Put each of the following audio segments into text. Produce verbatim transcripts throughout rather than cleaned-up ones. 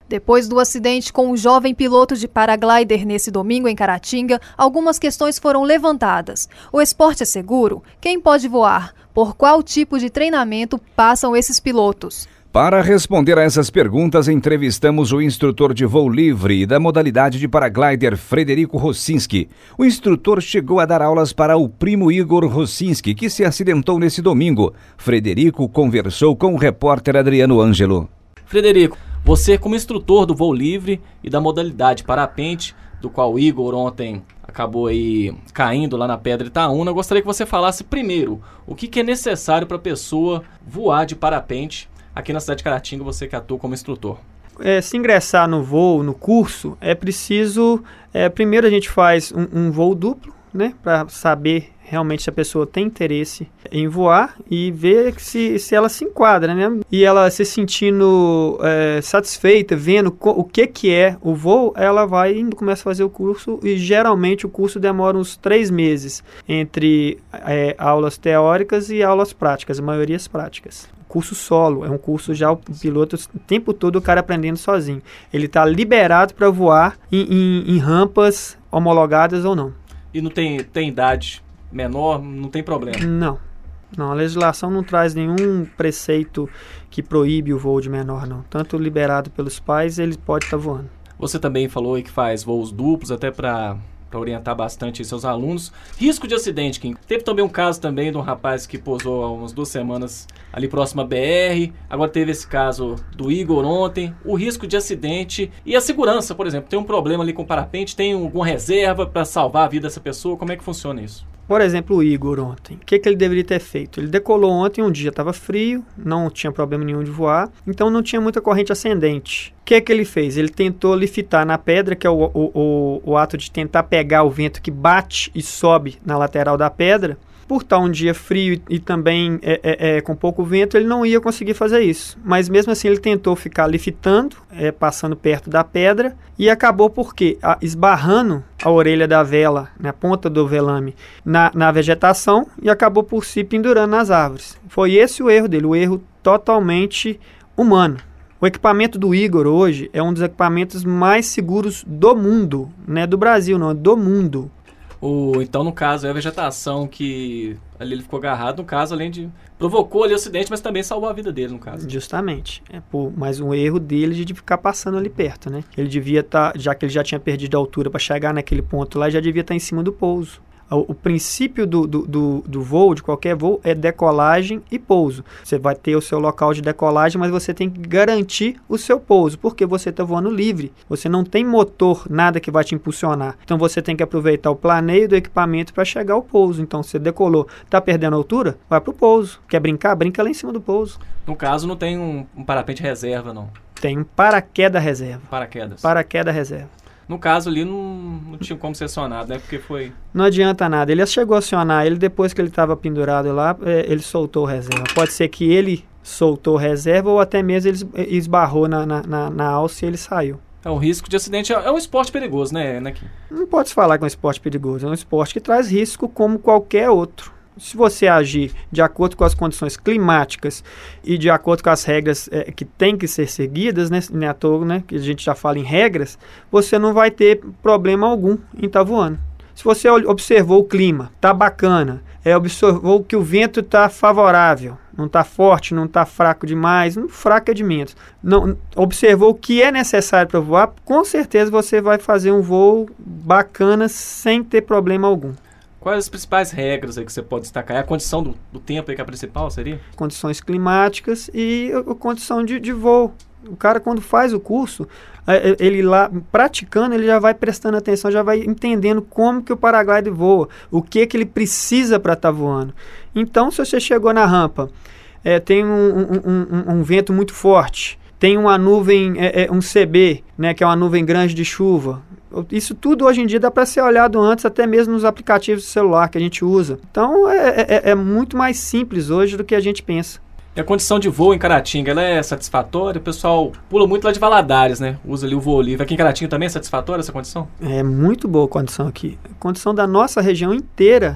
Depois do acidente com o jovem piloto de paraglider nesse domingo em Caratinga, algumas questões foram levantadas. O esporte é seguro? Quem pode voar? Por qual tipo de treinamento passam esses pilotos? Para responder a essas perguntas, entrevistamos o instrutor de voo livre da modalidade de paraglider, Frederico Rossinski. O instrutor chegou a dar aulas para o primo Igor Rossinski, que se acidentou nesse domingo. Frederico conversou com o repórter Adriano Ângelo. Frederico, você como instrutor do voo livre e da modalidade parapente, do qual o Igor ontem acabou aí caindo lá na Pedra Itaúna, eu gostaria que você falasse primeiro o que, que é necessário para a pessoa voar de parapente aqui na cidade de Caratinga, você que atua como instrutor. É, se ingressar no voo, no curso, é preciso, é, primeiro a gente faz um, um voo duplo, né, para saber realmente se a pessoa tem interesse em voar e ver se, se ela se enquadra, né? E ela se sentindo é, satisfeita, vendo co- o que, que é o voo, ela vai e começa a fazer o curso e geralmente o curso demora uns três meses entre é, aulas teóricas e aulas práticas, a maioria as práticas. Curso solo, é um curso já o piloto o tempo todo o cara aprendendo sozinho. Ele está liberado para voar em, em, em rampas homologadas ou não. E não tem, tem idade menor, não tem problema? Não, não, a legislação não traz nenhum preceito que proíbe o voo de menor, não. Tanto liberado pelos pais, ele pode estar tá voando. Você também falou aí que faz voos duplos, até para para orientar bastante seus alunos. Risco de acidente, Kim. Teve também um caso também de um rapaz que pousou há umas duas semanas ali próximo à B R. Agora teve esse caso do Igor ontem. O risco de acidente e a segurança, por exemplo. Tem um problema ali com o parapente, tem alguma reserva para salvar a vida dessa pessoa? Como é que funciona isso? Por exemplo, o Igor ontem. O que, que ele deveria ter feito? Ele decolou ontem, um dia estava frio, não tinha problema nenhum de voar, então não tinha muita corrente ascendente. O que, que ele fez? Ele tentou liftar na pedra, que é o, o, o, o ato de tentar pegar o vento que bate e sobe na lateral da pedra. Por estar um dia frio e, e também é, é, é, com pouco vento, ele não ia conseguir fazer isso. Mas mesmo assim ele tentou ficar liftando, é, passando perto da pedra, e acabou por quê? A, esbarrando a orelha da vela, na ponta do velame, na, na vegetação, e acabou por se pendurando nas árvores. Foi esse o erro dele, o erro totalmente humano. O equipamento do Igor hoje é um dos equipamentos mais seguros do mundo, não é do Brasil, não, é do mundo. O, então, no caso, é a vegetação que ali ele ficou agarrado, no caso, além de... provocou ali o acidente, mas também salvou a vida dele, no caso. Justamente. É por, mas um erro dele de ficar passando ali perto, né? Ele devia estar, tá, já que ele já tinha perdido a altura para chegar naquele ponto lá, já devia estar tá em cima do pouso. O, o princípio do, do, do, do voo, de qualquer voo, é decolagem e pouso. Você vai ter o seu local de decolagem, mas você tem que garantir o seu pouso, porque você está voando livre. Você não tem motor, nada que vai te impulsionar. Então você tem que aproveitar o planeio do equipamento para chegar ao pouso. Então você decolou, está perdendo altura? Vai para o pouso. Quer brincar? Brinca lá em cima do pouso. No caso, não tem um, um parapente reserva, não? Tem um paraquedas reserva. Paraquedas. Paraquedas reserva. No caso ali, não, não tinha como ser acionado, né? Porque foi... Não adianta nada. Ele chegou a acionar. Ele, depois que ele estava pendurado lá, é, ele soltou o reserva. Pode ser que ele soltou o reserva ou até mesmo ele esbarrou na, na, na, na alça e ele saiu. É, o risco de acidente é, é um esporte perigoso, né, Nequim? Não pode se falar que é um esporte perigoso. É um esporte que traz risco como qualquer outro. Se você agir de acordo com as condições climáticas e de acordo com as regras é, que têm que ser seguidas, né, né, à toa, né, que a gente já fala em regras, você não vai ter problema algum em estar voando. Se você observou o clima, está bacana, é, observou que o vento está favorável, não está forte, não está fraco demais, não, fraco é de menos, não, observou o que é necessário para voar, com certeza você vai fazer um voo bacana sem ter problema algum. Quais as principais regras aí que você pode destacar? É a condição do, do tempo aí que é a principal, seria? Condições climáticas e a, a condição de, de voo. O cara, quando faz o curso, ele lá praticando, ele já vai prestando atenção, já vai entendendo como que o paraglider voa, o que que ele precisa para estar tá voando. Então, se você chegou na rampa, é, tem um, um, um, um vento muito forte, tem uma nuvem, é, é, um C B, né, que é uma nuvem grande de chuva. Isso tudo hoje em dia dá para ser olhado antes, até mesmo nos aplicativos de celular que a gente usa. Então é, é, é muito mais simples hoje do que a gente pensa. E a condição de voo em Caratinga, ela é satisfatória? O pessoal pula muito lá de Valadares, né? Usa ali o voo livre. Aqui em Caratinga também é satisfatória essa condição? É muito boa a condição aqui. A condição da nossa região inteira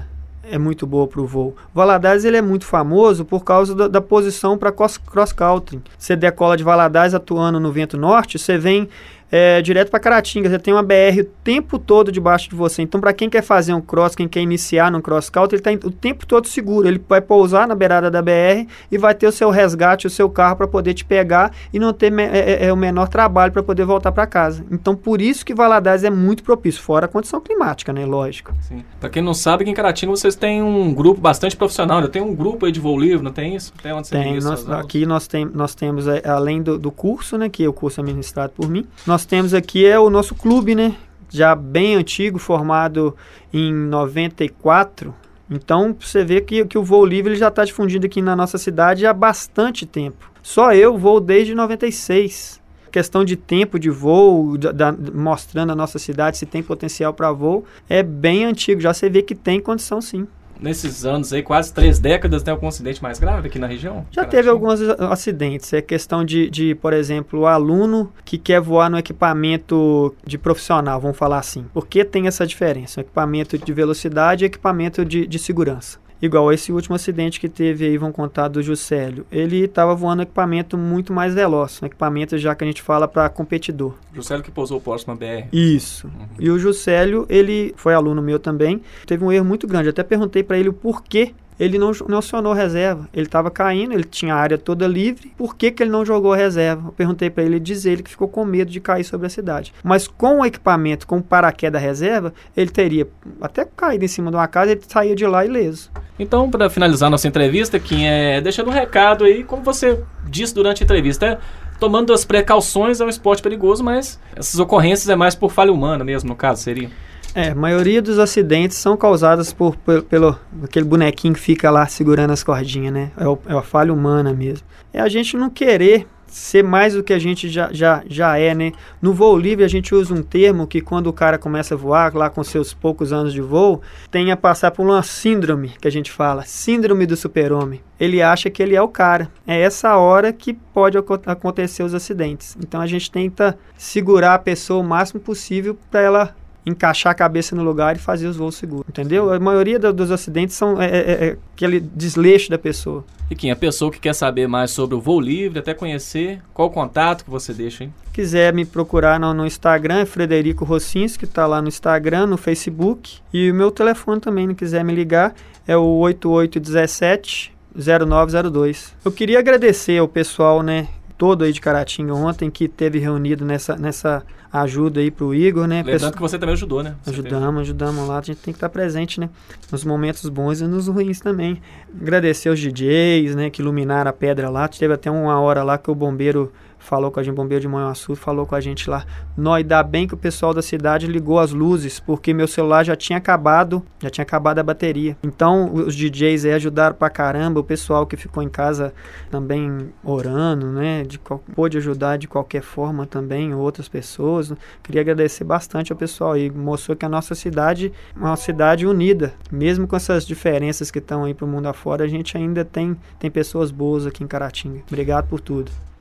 é muito boa para o voo. Valadares ele é muito famoso por causa da, da posição para cross, cross country. Você decola de Valadares atuando no vento norte, você vem é, direto para Caratinga, você tem uma B R o tempo todo debaixo de você. Então, para quem quer fazer um cross, quem quer iniciar no cross country, ele está o tempo todo seguro. Ele vai pousar na beirada da B R e vai ter o seu resgate, o seu carro para poder te pegar e não ter me, é, é, o menor trabalho para poder voltar para casa. Então, por isso que Valadares é muito propício, fora a condição climática, né? Lógico. Para quem não sabe, aqui em Caratinga vocês têm um grupo bastante profissional, né? Tem um grupo aí de voo livre, não tem isso? Tem onde você tem, nós, aqui nós, tem, nós temos, além do, do curso, né? Que é o curso administrado por mim, nós temos aqui é o nosso clube, né? Já bem antigo, formado em noventa e quatro. Então, você vê que, que o voo livre ele já está difundido aqui na nossa cidade há bastante tempo. Só eu voo desde noventa e seis. Questão de tempo de voo, da, da, mostrando a nossa cidade se tem potencial para voo, é bem antigo. Já você vê que tem condição sim. Nesses anos aí, quase três décadas, tem algum acidente mais grave aqui na região? Já teve alguns acidentes. É questão de, de, por exemplo, o aluno que quer voar no equipamento de profissional, vamos falar assim. Por que tem essa diferença? Equipamento de velocidade e equipamento de, de segurança. Igual esse último acidente que teve aí, vamos contar, do Juscelio. Ele estava voando um equipamento muito mais veloz, um equipamento já que a gente fala para competidor. Juscelio que pousou próximo à B R. Isso. Uhum. E o Juscelio, ele foi aluno meu também, teve um erro muito grande. Eu até perguntei para ele o porquê ele não, não acionou reserva. Ele estava caindo, ele tinha a área toda livre. Por que, que ele não jogou reserva? Eu perguntei para ele, diz ele que ficou com medo de cair sobre a cidade. Mas com o equipamento, com o paraquedas reserva, ele teria até caído em cima de uma casa, ele saía de lá ileso. Então, para finalizar nossa entrevista, Kim, é, deixando um recado aí, como você disse durante a entrevista, é, tomando as precauções, é um esporte perigoso, mas essas ocorrências é mais por falha humana mesmo, no caso, seria? É, a maioria dos acidentes são causados por, por, pelo aquele bonequinho que fica lá segurando as cordinhas, né? É, o, é a falha humana mesmo. É a gente não querer ser mais do que a gente já, já, já é, né? No voo livre a gente usa um termo que quando o cara começa a voar, lá com seus poucos anos de voo, tem a passar por uma síndrome, que a gente fala, síndrome do super-homem. Ele acha que ele é o cara. É essa hora que pode acontecer os acidentes. Então a gente tenta segurar a pessoa o máximo possível para ela encaixar a cabeça no lugar e fazer os voos seguros, entendeu? A maioria do, dos acidentes são é, é, é aquele desleixo da pessoa. E quem a pessoa que quer saber mais sobre o voo livre, até conhecer, qual o contato que você deixa, hein? Quiser me procurar no, no Instagram, é Frederico Rossinski, que está lá no Instagram, no Facebook, e o meu telefone também, não quiser me ligar, é o oito oito um sete, zero nove zero dois. Eu queria agradecer ao pessoal, né, todo aí de Caratinga ontem que teve reunido nessa, nessa ajuda aí pro Igor, né? Lembrando Pesso... que você também ajudou, né? Você ajudamos, teve... ajudamos lá. A gente tem que estar presente, né? Nos momentos bons e nos ruins também. Agradecer os D Js, né? Que iluminaram a pedra lá. Teve até uma hora lá que o bombeiro falou com a gente, bombeiro de Manhuaçu, falou com a gente lá. Nó, e dá bem que o pessoal da cidade ligou as luzes, porque meu celular já tinha acabado, já tinha acabado a bateria. Então, os D Js aí ajudaram pra caramba, o pessoal que ficou em casa também orando, né, de, pôde ajudar de qualquer forma também, outras pessoas. Queria agradecer bastante ao pessoal aí, mostrou que a nossa cidade é uma cidade unida, mesmo com essas diferenças que estão aí pro mundo afora, a gente ainda tem, tem pessoas boas aqui em Caratinga. Obrigado por tudo.